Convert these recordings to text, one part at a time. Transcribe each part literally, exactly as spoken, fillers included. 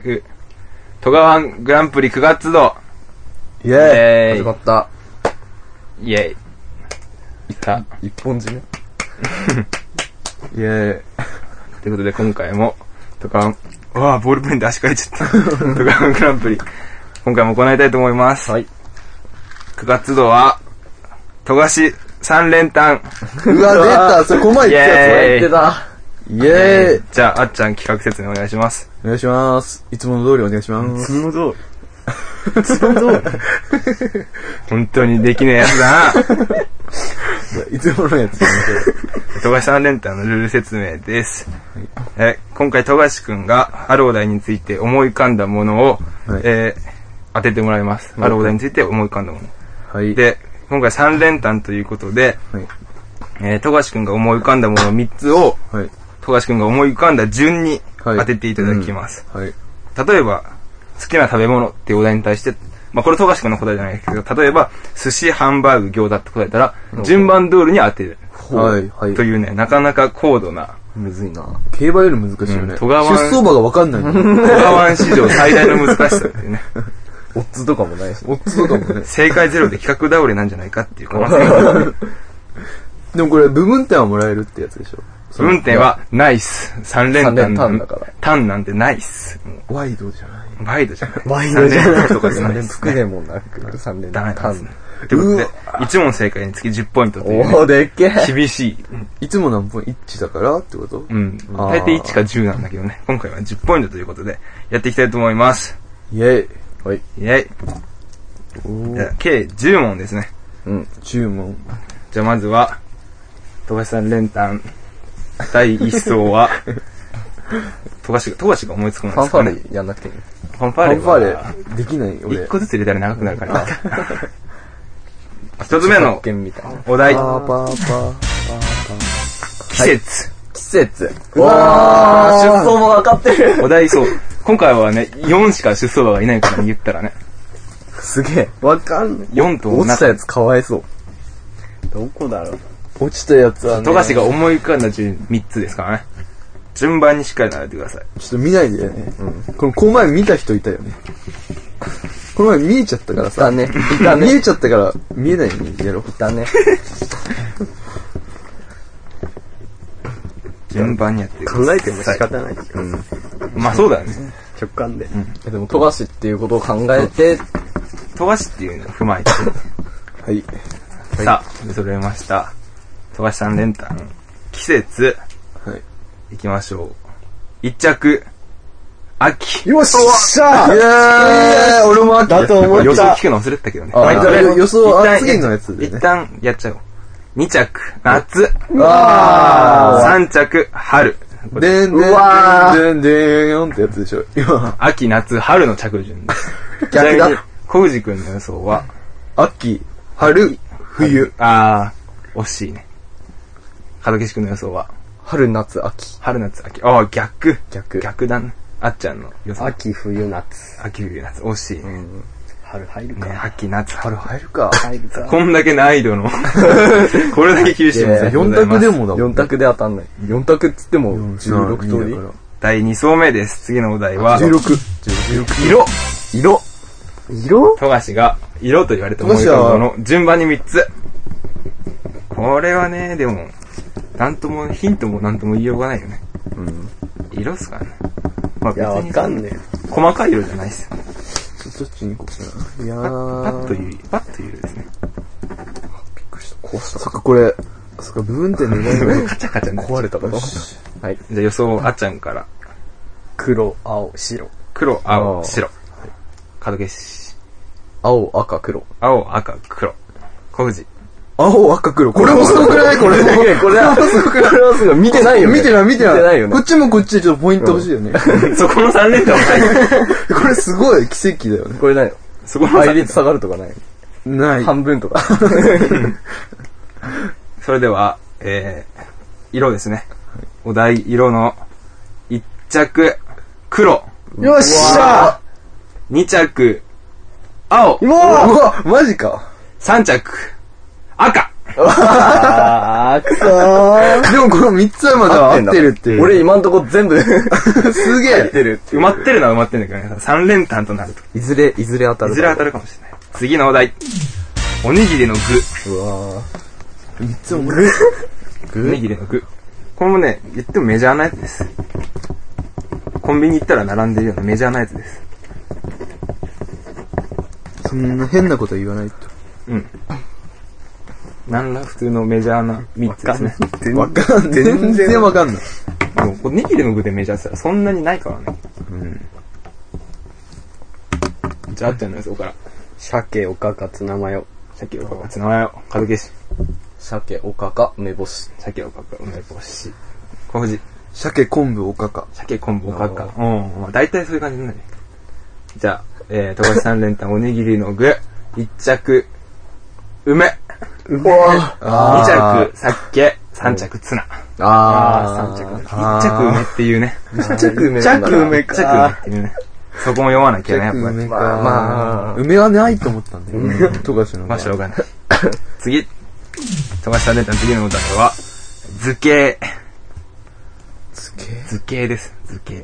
く戸川グランプリくがつ度。 イェーイ始まった。 イェーイ。いた。 一本締めイェーイ。 ということで今回も戸川、うわぁ、ボールペンで足かいちゃった。戸川グランプリ。今回も行いたいと思います。 はい。 くがつ度は、戸賀市三連単。 うわ、出た。それこまいってやつ言ってた。イェーイ。 じゃあ、あっちゃん企画説明お願いします。 お願いします。いつもの通りお願いします。 いつもの通り。いつもの通り。本当にできねえやつだな。 いつものやつ。 戸賀三連単のルール説明です。はい、え今回、戸賀くんがあるお題について思い浮かんだものを、はい、えー、当ててもらいます。はい、あるお題について思い浮かんだもの。はい、で、今回三連単ということで、はい、えー、戸賀くんが思い浮かんだものみっつを、はい、戸賀くんが思い浮かんだ順に当てていただきます。はいうんはい、例えば、好きな食べ物っていうお題に対して、まあ、これ戸賀くんの答えじゃないですけど、例えば、寿司、ハンバーグ、餃子って答えたら、順番通りに当てる。はいはい。というね、なかなか高度な。 むずいな。競馬より難しいよね。 戸川湾。 出走馬がわかんないの。 戸川湾史上最大の難しさっていうね。 オッズとかもないし。オッズとかもね。 正解ゼロで企画倒れなんじゃないかっていう可能性がある。 でもこれ、部分点はもらえるってやつでしょ。 部分点は、ナイス。三連単。 単だから。 単なんてナイス。 ワイドじゃない。 ワイドじゃない。 ワイドじゃない。 とかじゃない。 含めもなく、三連単。単。 ということで、いち問正解につきじゅっポイントという、 ね。おー、でっけえ。 厳しい。 いつも何ポイント ?いち だからってことうん。大体いちかじゅうなんだけどね。今回はじゅっポイントということで、やっていきたいと思います。 イェイ。はい。 イェイ。じゃあ、計じゅう問ですね。 うん、じゅう問。 じゃあまずは、戸賀さん連単、第一層は、戸賀が、戸賀が思いつくものですかね。 ファンファーレやんなくていいファンファーレファンファーレできない俺。 一個ずつ入れたら長くなるから。一つ目のお題。季節。 季節。わー、出走馬分かってる。 お題そう。今回はね、よんしか出走馬がいないから言ったらね。 すげえ。わかんない。 よんと落ちたやつかわいそう。 どこだろう。 落ちたやつはね。 戸賀が思い浮かんだ順みっつですからね。順番にしっかり並べてください。 ちょっと見ないでね。うん。この、この前見た人いたよね。この前見えちゃったからさ。いたね。いたね。見えちゃったから見えないようにやろう。いたね。 順番にやってください。 考えても仕方ない。 うん。まあそうだよね。 直感で。うん。でも、戸賀っていうことを考えて、 戸賀っていうのを踏まえて。 はい。 さあ、で、揃えました。戸賀さん連単。季節。はい。行きましょう。一着。秋。 よっしゃーイェーイ俺も秋だと思った。 予想聞くの忘れてたけどね。 あ、予想、次のやつで。 一旦やっちゃおう。二着。夏。 うわー三着。春。 でんでんでんでんってやつでしょ。 今。秋、夏、春の着順です。 逆だ。 小藤くんの予想は、 秋、春、冬。 あー、惜しいね。門岸くんの予想は、 春、夏、秋。 春、夏、秋。あー、逆。 逆。 逆だね。あっちゃんの予想。 秋、冬、夏。 秋、冬、夏。惜しいね。 春入るか。 ね、秋、夏、春入るか。入るか。 こんだけ難易度の。これだけ厳しいもんね。 よん択でもだもん。よん択で当たんない。よん択っつってもじゅうろく通り。 だいに層目です。次のお題は、 じゅうろく。 色。 色。色富樫が色と言われた思い浮かんだの順番にみっつ。これはね、でも、なんとも、ヒントもなんとも言いようがないよね。うん。色っすからね。まあ別に。いや、わかんねえ。細かい色じゃないっすよ。 どっちに行こうかな。いやー。パッという、パッという色ですね。 びっくりした。こうした。そっか、これ、そっか、部分点の色カチャカチャ壊れたこと。 はい。じゃあ予想、あっちゃんから。 黒、青、白。 黒、青、白。門岸。 青、赤、黒。 青、赤、黒。小藤。 青、赤、黒。これもすごくないこれも。これはすごくないこれはすごい。見てないよね。見てない、見てない。見てないよね。こっちもこっちでちょっとポイント欲しいよね。 そこのさん連単はない。これすごい奇跡だよね。これない。そこの倍率下がるとかないない。半分とか。 それでは、えー、色ですね。お題、色の一着、黒。 よっしゃ二着、青。 うわマジか。 三着、赤。 あー、くそー。 でもこのみっつまでは合ってるっていう。 俺今んとこ全部、 すげえ。 合ってるって埋まってるのは埋まってるんだけどね。さん連単となると。 いずれ、いずれ当たる。 いずれ当たるかもしれない。次のお題。おにぎりの具。 うわみっつもー。具おにぎりの具。これもね、言ってもメジャーなやつです。コンビニ行ったら並んでるようなメジャーなやつです。 そんな変なこと言わないと。 うん。なんら普通のメジャーなみっつですね。 わかんない。全然わかんない。 でも、おにぎりの具でメジャーって言ったらそんなにないからね。うん。じゃあ、あっちゃんの予想から。 鮭、おかか、ツナマヨ。 鮭おかか、ツナマヨ、かどけし。 鮭、おかか、梅干し。 鮭おかか、梅干し。小藤。 鮭、昆布、おかか。 鮭、昆布、おかか。うん。まあ、大体そういう感じになるね。じゃあ、えー、富樫さん連単おにぎりの具。一着、梅。 うわ二着、酒。三着、ツナ。 あー、 三着。一着梅っていうね。 一着梅。 一着梅か。一着梅っていうね。そこも読まなきゃね、やっぱり。 梅か。 まあ、 梅はないと思ったんだよね。富樫の。 まあ、しょうがない。次。富樫さん連単次のお題は、図形。 図形図形です、図形。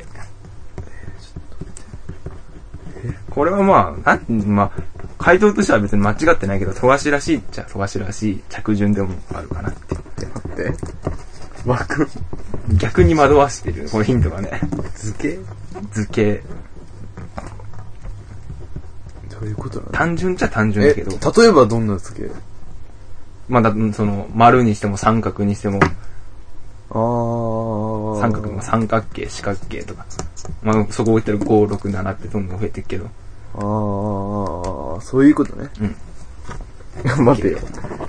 これはまあ、なん、まあ、回答としては別に間違ってないけど、富樫らしいっちゃ富樫らしい着順でもあるかなって。 待って。枠。 逆に惑わしてる、このヒントがね。 図形図形。 どういうことなの？ 単純っちゃ単純だけど。 え、例えばどんな図形？ まあ、だ、その、丸にしても三角にしても、 あー。 三角の三角形、四角形とか。まあ、そこ置いてるご、ろく、ななってどんどん増えていくけど。 あー、そういうことね。 うん。 待てよ。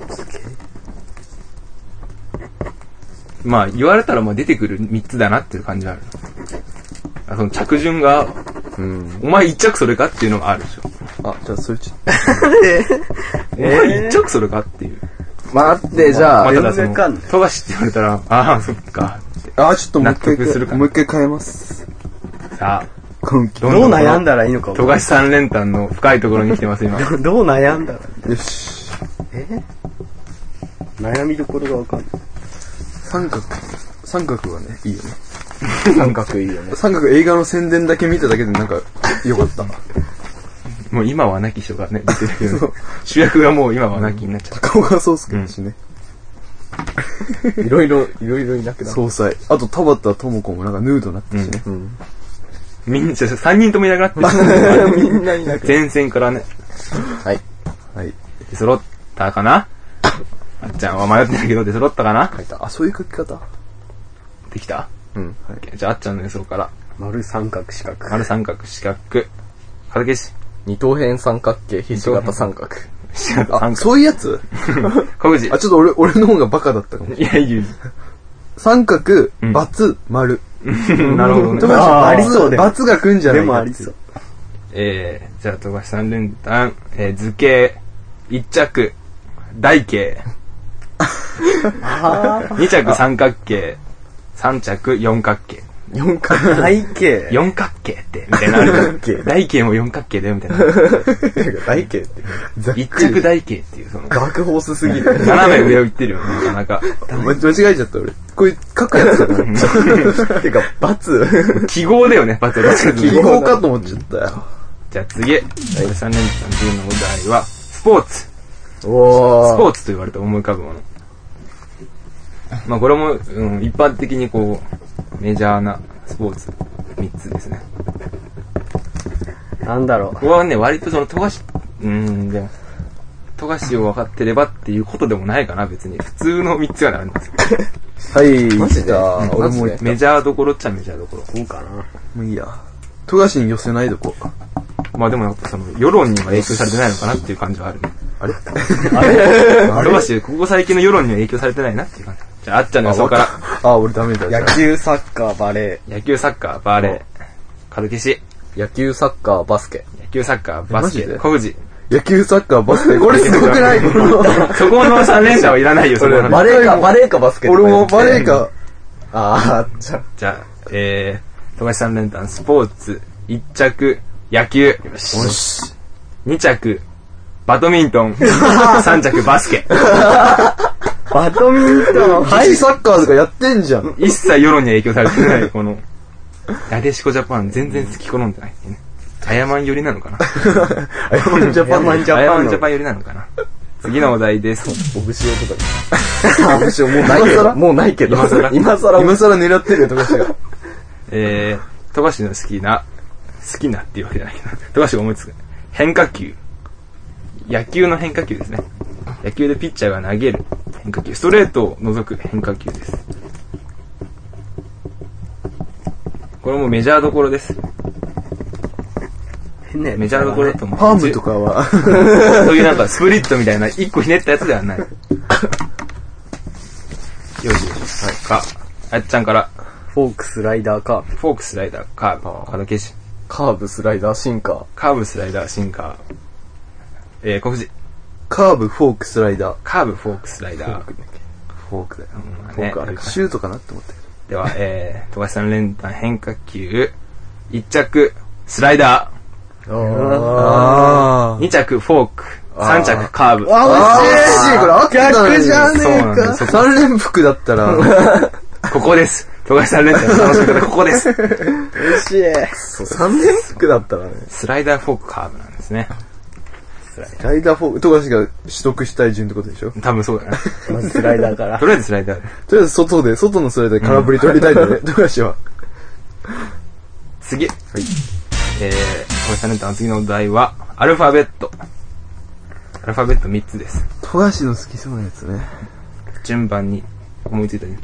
まあ、言われたらまあ出てくるみっつだなっていう感じはある。あ、その着順が、 うん。 お前一着それかっていうのがあるでしょ。 あ、じゃあそれちょっと。 お前一着それかっていう。 待って、じゃあ、 まあ、ただその、 全然わかんない富樫って言われたら、ああ、そっかって。 あー、ちょっともう一回納得するかなもう一回変えます。 さあ、 このどんどんどう悩んだらいいのか富樫三連単の深いところに来てます、今。 どう悩んだらよし。 え悩みどころがわかんない。 三角。三角はね、いいよね。 三角いいよね。 三角映画の宣伝だけ見ただけでなんか、よかった。 もう今は亡き人がね、出てるけど、主役がもう今は亡きになっちゃう。 高岡壮介だしね。 いろいろ、いろいろいなくなる。 総裁。あと田畑智子もなんかヌードになったしね。 うん。 みんな、さんにんともいなくなってる。 みんないなくなる。 前線からね、 はい。 はい。 出揃ったかなあっちゃんは迷ってないけど出揃ったかな書いた。 あ、そういう書き方？ できた？ うん。 じゃああっちゃんの予想から。 丸三角四角。 丸三角四角。かどけし。 二等辺三角形、ひし形三角。 四角あ、 三角。 そういうやつ？ 小口。 あ、ちょっと俺、俺の方がバカだったかも。 いや、いいよ。 三角、 うんバツ、丸。 なるほどね。 富樫あーありそうでもバツが来んじゃないかってでもありそう。 えー、じゃあ、富樫三連単、えー、図形、一着、台形、二着三角形、三着四角形。 四角台形。 四角形って、みたいなのあるじゃん。台形も四角形だよ、みたいな。 台形って。 一着台形っていう、その、 学ホースすぎる。 斜め上を言ってるよね、なかなか。 間違えちゃった俺。これ書くやつだから。 てか、バツ。 記号だよね、バツバツ。 記号かと思っちゃったよ。 じゃあ次、三連単次のお題は、スポーツ。 おスポーツと言われて思い浮かぶもの。まあこれも、うん、一般的にこう、メジャーなスポーツみっつですね。 なんだろここはね、割とその、富樫、うーん、でも、富樫を分かってればっていうことでもないかな、別に。普通のみっつが並んでますよ。 はい。 マジでじゃあ、俺も、 マジメジャーどころっちゃメジャーどころ。 う。そうかな。 もういいや。富樫に寄せないとこ。 まあでもやっぱその、世論には影響されてないのかなっていう感じはあるね。 あれ富樫、ここ最近の世論には影響されてないなっていう感じ。じゃあ、あっちゃんの予想から。 あ、俺ダメだ。 野球、サッカー、バレ野球、サッカー、バーレー、門消し。 ー。野球、サッカー、バスケ。 野球、サッカー、バスケ、 マジで小藤。 野球、サッカー、バスケ。これすごくない？ そこのさん連打はいらないよ、そこの。 バレーか、バレーかバスケ。 俺もバレーか。 あー、じゃじゃあ、えー、富樫さん連単、スポーツ、一着、野球。 よし。 二着、 バドミントン。さん着バスケ。 バドミントン。 はい、サッカーとかやってんじゃん。 一切世論には影響されてない、この、なでしこジャパン全然好き好んでないってね。アヤマン寄りなのかな。 アヤマンジャパン。 アヤマンジャパン寄りなのかな。次のお題です。 オブシオとかに。オブシオもうないけど。もうないけど。 今更今更。今更狙ってるよ、富樫が。 えー、富樫の好きな、好きなっていうわけじゃないけど、富樫が思いつく。変化球。野球の変化球ですね。野球でピッチャーが投げる変化球。ストレートを除く変化球です。これもメジャーどころです。 ね、 メジャーどころだと思う。 パームとかは。 そういうなんかスプリットみたいな一個ひねったやつではない。よしよし。はい。か。あっちゃんから。 フォークスライダーカーブ。 フォークスライダーカーブ。カード消し。 カーブスライダーシンカー。 カーブスライダーシンカー。えー、小藤。 カーブフォークスライダー。 カーブフォークスライダー。 フォークだよ。 うん、 フォークあれか。シュートかなって思ったけど。 では、えー、富樫さん連単変化球。いっ着、スライダー。 あに着、フォーク。さん着、カーブ。 あー、惜しい。これ合ってたのに。 逆じゃねえか。 さん連複だったら。 ここです。富樫さん連単の楽しみ方、ここです。 惜しい。 そう、さん連複だったらね。 スライダー、フォーク、カーブなんですね。 スライダーフォーク、富樫が取得したい順ってことでしょ？ 多分そうだね。 まずスライダーから。 とりあえずスライダー。 とりあえず外で、外のスライダーで空振り取りたいんだね、富樫は。 次。はい。えー、富樫さん連単の次のお題は、アルファベット。アルファベットみっつです。 富樫の好きそうなやつね。 順番に思いついたね。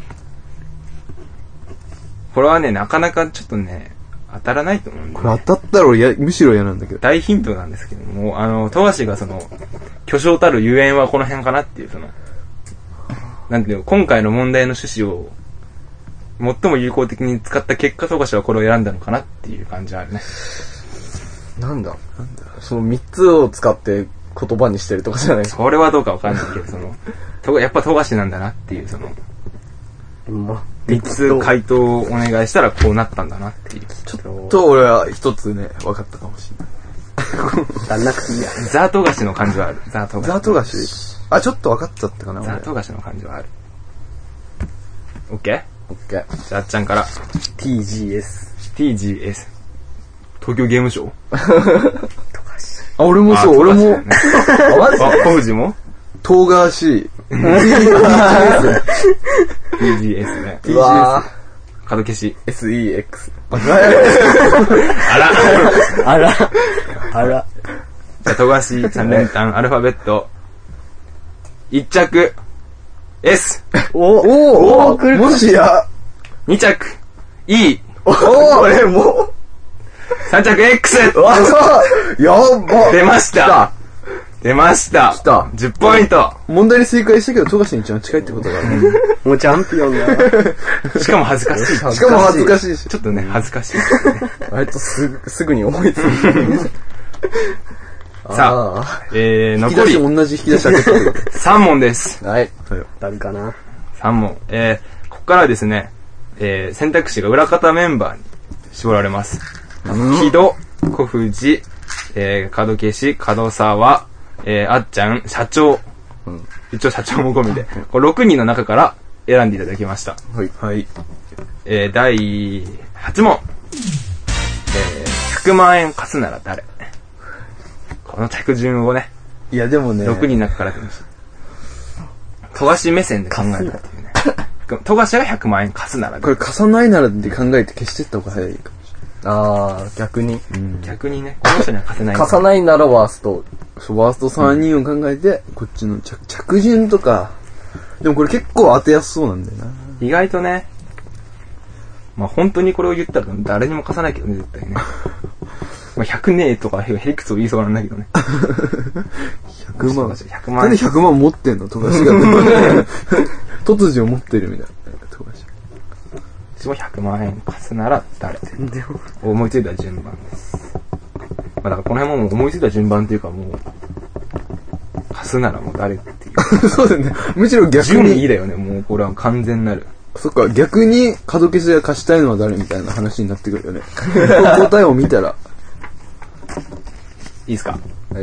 これはね、なかなかちょっとね、当たらないと思うんで、ね。 これ当たったらや、むしろ嫌なんだけど。 大ヒントなんですけども、あの、富樫がその、巨匠たるゆえんはこの辺かなっていう、その、なんていうの、今回の問題の趣旨を、最も有効的に使った結果、富樫はこれを選んだのかなっていう感じはあるね。 なんだなんだそのみっつを使って言葉にしてるとかじゃないそれはどうかわかんないけど、その、とやっぱ富樫なんだなっていう、その、 まあ、 みっつ回答をお願いしたらこうなったんだなっていう。 ちょっと俺は一つね、分かったかもしれない。 やんなくていいや。 ザー富樫の感じはある。ザー富樫。 ザー富樫あ、ちょっと分かっちゃったかな、 ザー富樫の感じはある。オッケー？ オッケー。 じゃあ、あっちゃんから。 ティージーエス。 ティージーエス。東京ゲームショウあ、俺もそう、俺も。 ね、あ、マジで？あ、小藤も東川 C。 ティージーエス ね。 うわぁ。角消し。 エスイーエックス。 あら。 あら。あら。 じゃあ、富樫さん連単アルファベット。いち着、S。 おおおもしや。 に着、E。 おおれもう。 さん着、X。 わやば。 出ました。出ました。 来た。 じゅっポイント。 問題に正解したけど、富樫に一番近いってことだね。 もうチャンピオンだ。 しかも恥ずかしい。 しかも恥ずかしいし。 ちょっとね、恥ずかしい。 割とすぐ、すぐに思いついた。 さあ、えー、 引き残り。 出し同じ引き出し開けたけど。 さん問です。 はい。 誰かな。 さん問。えー、ここからはですね、えー、選択肢が裏方メンバーに絞られます。木戸、小藤、えー、角消し、角沢、えー、あっちゃん、社長。うん、一応社長も込みで。これろくにんの中から選んでいただきました。 はい。はい。 えー、だいはち問。えー、ひゃくまん円貸すなら誰？この着順をね。 いやでもね。 ろくにんの中から出ました。富樫目線で考えたっていうね。富樫がひゃくまん円貸すならこれ貸さないならって考えて消してった方が早いかもしれない。あー、逆に。 うん、逆にね、この人には貸せない。 貸さないならワースト。そう、ワーストさんにんを考えて、うん、こっちの着、着順とか。でもこれ結構当てやすそうなんだよな。 意外とね、まあ本当にこれを言ったら誰にも貸さないけどね、絶対ね。まあひゃくねえとかへりくつを言いそうなんだけどね。 ひゃくまん。 ひゃくまん。 なんでひゃくまん持ってんの富樫が。突如持ってるみたいな。富樫。 私もひゃくまん円貸すなら誰？思いついた順番です。まあだからこの辺ももう思いついた順番っていうかもう、貸すならもう誰っていう。 そうだね。むしろ逆に。 順位だよね、もうこれは完全なる。 そっか、逆に角消しが貸したいのは誰みたいな話になってくるよね。答えを見たら。 いいですか？ はい。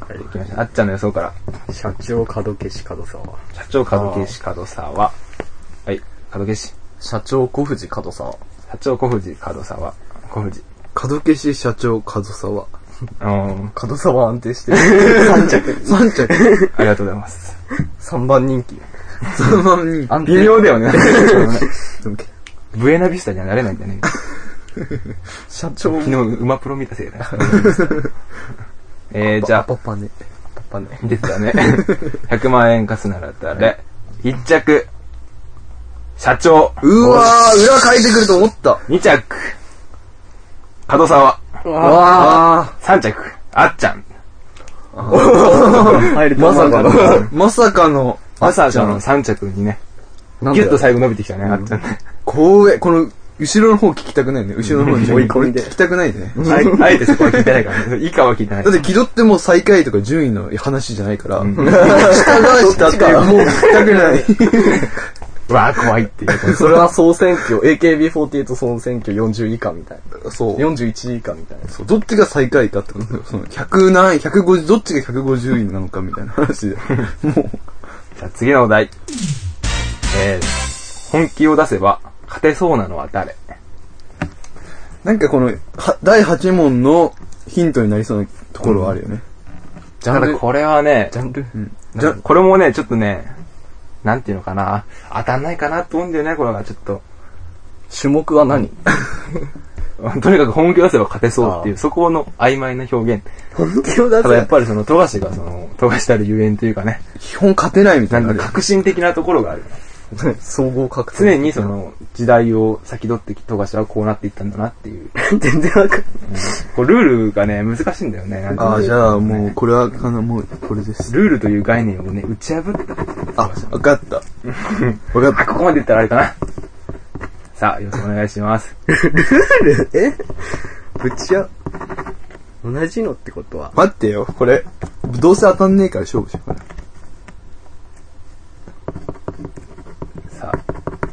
はい、行きましょう。あっちゃんの予想から。 社長、角消し、角沢。 社長、角消し、角沢。はい、角消し。 社長、小藤、角沢。 社長、小藤、角沢。小藤。 角消し、社長、角沢。 うん。 角沢安定してる。 さん着。 さん着。 ありがとうございます。 さんばん人気。さんばん人気。 微妙だよね。ブエナビスタにはなれないんだね。 社長。 昨日、馬プロ見たせいだよ。えー、じゃあ。 パパね。パパね。 出てたね。ひゃくまん円貸すなら誰？いち着。社長。 うわー、裏書いてくると思った。 に着。角沢。 うわー。さん着。あっちゃん。 入るとまさかの、まさかの、 まさかのさん着にね。ギュッと最後伸びてきたね、あっちゃんね。 こう、この、後ろの方聞きたくないね。後ろの方に追い込みで。聞きたくないね。 あえてそこは聞いてないからね。以下は聞いてない。 だって気取っても最下位とか順位の話じゃないから。下が下ってもう聞きたくない。 うわー怖いっていう。 それは総選挙、エーケービーフォーティーエイト 総選挙よんじゅう以下みたいな。 そう。 よんじゅういち以下みたいな。 そう。どっちが最下位かってことよ。その、ひゃく何位、ひゃくごじゅう、どっちがひゃくごじゅういなのかみたいな話で。もう。 じゃあ次のお題。えー、本気を出せば勝てそうなのは誰？ なんかこの、は、だいはち問のヒントになりそうなところはあるよね。 ジャンル。これはね、 ジャンル、 うん、じゃ、 これもね、ちょっとね、なんていうのかな。当たんないかなと思うんだよね、これがちょっと。 種目は何？ とにかく本気を出せば勝てそうっていう、そこの曖昧な表現。 本気を出せただやっぱりその、富樫がその、富樫たるゆえんというかね。 基本勝てないみたいな。 なんか革新的なところがある。 総合格闘。 常にその、時代を先取って富樫はこうなっていったんだなっていう。 全然わかんない。 こうルールがね、難しいんだよね。 ああ、じゃあもう、これは、かな、もう、これです。 ルールという概念をね、打ち破った。 あ、わかった。わかった。 あ、ここまで言ったらあれかな。さあ、予想お願いします。 ルールえぶちゃ、同じのってことは。 待ってよ、これ。どうせ当たんねえから勝負しようかな。 さあ。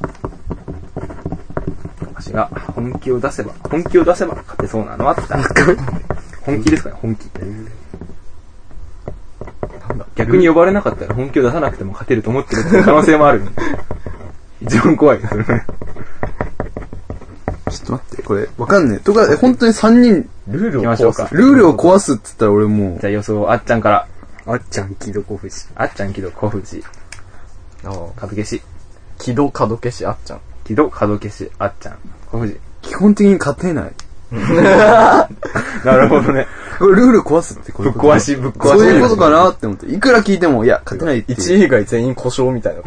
私が本気を出せば、本気を出せば勝てそうなのは誰？本気ですかね、本気。逆に呼ばれなかったら本気を出さなくても勝てると思ってるっていう可能性もある。一番怖いですよね。 ちょっと待って、これ、わかんねえ。とか、本当にさんにん、 ルールを壊す。 ルールを壊すって言ったら俺もう。 じゃあ予想、あっちゃんから。 あっちゃん、木戸小藤。 あっちゃん、木戸小藤。 ああ。 角消し。 木戸角消しあっちゃん。 木戸角消しあっちゃん。小藤。 基本的に勝てない。 なるほどね。 これルール壊すってこぶっ壊し、ぶっ壊し。 そういうことかなって思って。いくら聞いても、いや、勝てないっていう。 いちい以外全員故障みたいな。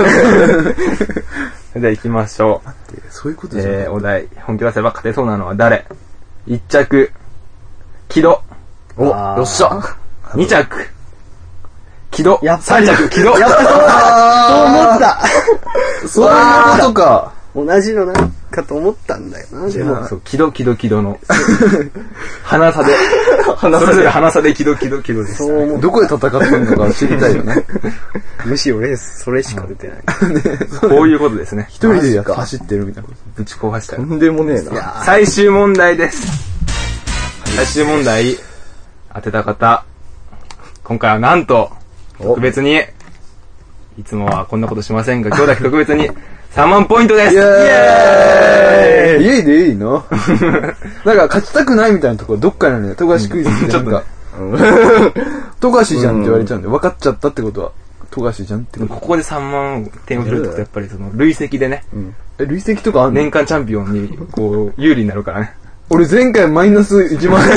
それでは行きましょう。 待って、そういうことじゃない。 えー、お題、本気出せば勝てそうなのは誰？いち着、木戸。 お、よっしゃ。 に着、木戸。 やっぱさん着、木戸。 やっぱそうだそう思ったそういうことか。 同じのなんかと思ったんだよな、でも。 そう、木戸、木戸、木戸の。鼻差で。それぞれ鼻差で木戸、木戸、木戸です。 そう思う。 どこで戦ってるのか知りたいよね。 むしろレース、それしか出てない。 こういうことですね。 一人でやって走ってるみたいなこと。 ぶち壊したよ。 とんでもねえな。 最終問題です。最終問題、当てた方、今回はなんと、特別に、いつもはこんなことしませんが、今日だけ特別にさんまんポイントです。イエーイ！家でいいのなんか勝ちたくないみたいなところどっかにあるね。富樫クイズってなんか、富樫じゃんって言われちゃうんで、分かっちゃったってことは、富樫じゃんってこと。 ここでさんまん点を取るってことはやっぱりその累積でね、 え、累積とかあんの？ 年間チャンピオンにこう有利になるからね。 俺前回マイナスいちまん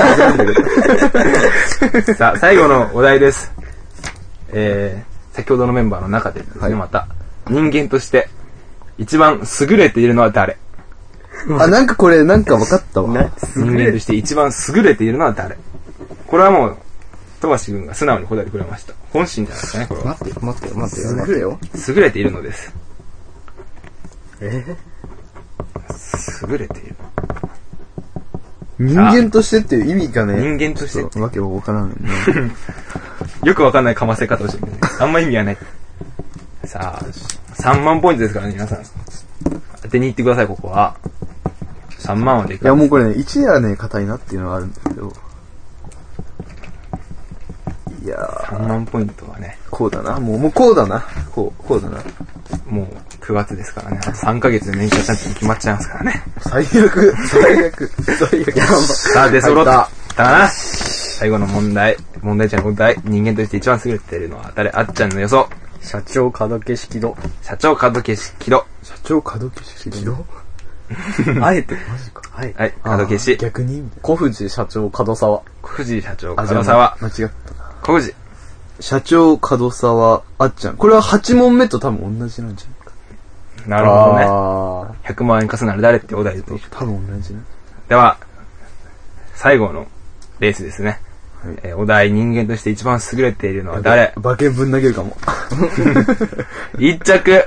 円。さあ、最後のお題です。えー、先ほどのメンバーの中でですね、はい、また、人間として一番優れているのは誰？ あ、なんかこれ、なんか分かったわ。 人間として一番優れているのは誰？これはもう、富樫君が素直に答えてくれました。本心じゃないですかね、これは。 待って、待って、待って、 優れよ。 優れているのです。 え優れている。 人間としてっていう意味がね、 人間としてってわけわからんね。 よくわかんないかませ方をしてるね。あんま意味はない。さあ、さんまんポイントですからね、皆さん。当てに行ってください、ここは。さんまんはでかい。 いや、もうこれね、いちはね、硬いなっていうのがあるんだけど。 いやー。 さんまんポイントはね。 こうだな。もう、もうこうだな。こう、こうだな。 もうくがつですからね。あとさんかげつで年間チャンピオン決まっちゃいますからね。 最悪、最悪、最悪。 さあ、出揃ったかな。最後の問題。問題じゃない問題。人間として一番優れているのは誰？あっちゃんの予想。 社長角消し木戸。 社長角消し木戸。 社長角消し木戸あえて、マジか。はい。 はい、角消し。 逆にみたい小藤社長角沢。 小藤社長な。 角沢。 間違ったな。 小藤。 社長角沢、あっちゃん。これははち問目と多分同じなんじゃないか。 なるほどね。 あひゃくまん円貸すなら誰ってお題と。 多分同じね。 では、最後のレースですね。 はいえーお題、人間として一番優れているのは誰？ 馬券ぶん投げるかも。 一着、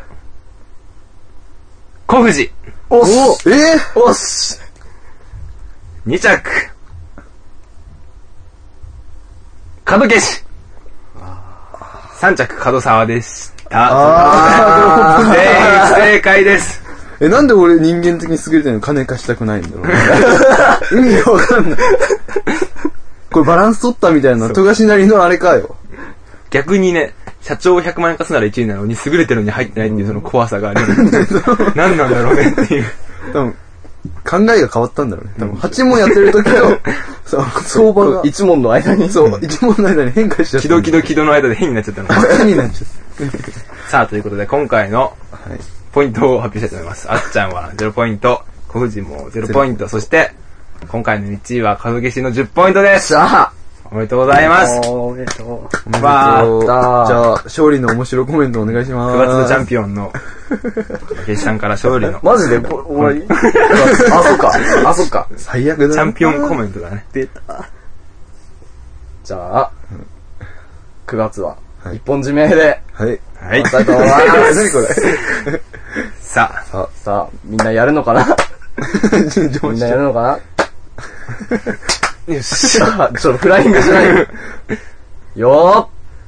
小藤。 おっおえー、 おっし二着、角消し。三着、角沢でした。 あー、 全員不正解です。 え、なんで俺人間的に優れてるの金貸したくないんだろう。意味がわかんない。これバランス取ったみたいな、富樫なりのあれかよ。 逆にね、社長ひゃくまん円貸すならいちいなのに優れてるのに入ってないっていうその怖さがある。何なんだろうねっていう。 多分、考えが変わったんだろうね。多分、はち問やってる時の、そう、相場が、 一問の間に。 そう、いち問の間に変化しちゃった。 キドキドキドの間で変になっちゃったの。 バカになっちゃっさあ、ということで今回のた。はい。 ポイントを発表したいと思います。あっちゃんはゼロポイント、小藤もゼロポイント、そして、今回のいちいは角消しのじゅっポイントです。 さあおめでとうございます。 おめでとう。 おめでとうわーじゃあ、勝利の面白コメントお願いします。 くがつのチャンピオンの、角消しさんから勝利の、 マジでこれ、お前、あ、そっか。あ、そっか。 最悪だな。 チャンピオンコメントだね。 出た。じゃあ、くがつは、 はい一本締めで、 はい。 はい。 ありがとうございます。 何これ。 さあ、 ささあ、みんなやるのかなあ、 みんなやるのかなよし。 あ、ちょっとフライングしない。よ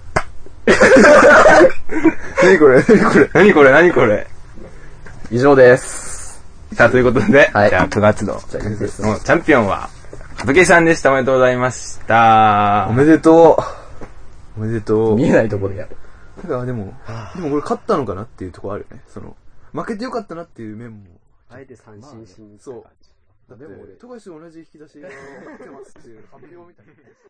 何これ何これ何これ何これ。 ー以上です。 さあ、ということで、 はいじゃあくがつの、 じゃあ、いいです。 のチャンピオンは、角消しさんでした。おめでとうございました。 おめでとう。おめでとう。 見えないところでやる。 なんかでも、でもこれ勝ったのかなっていうところあるよね。その、負けてよかったなっていう面も。 あえて三振しにそう。だってでも俺、 富樫と同じ引き出しが持ってますっていう発表みたいな。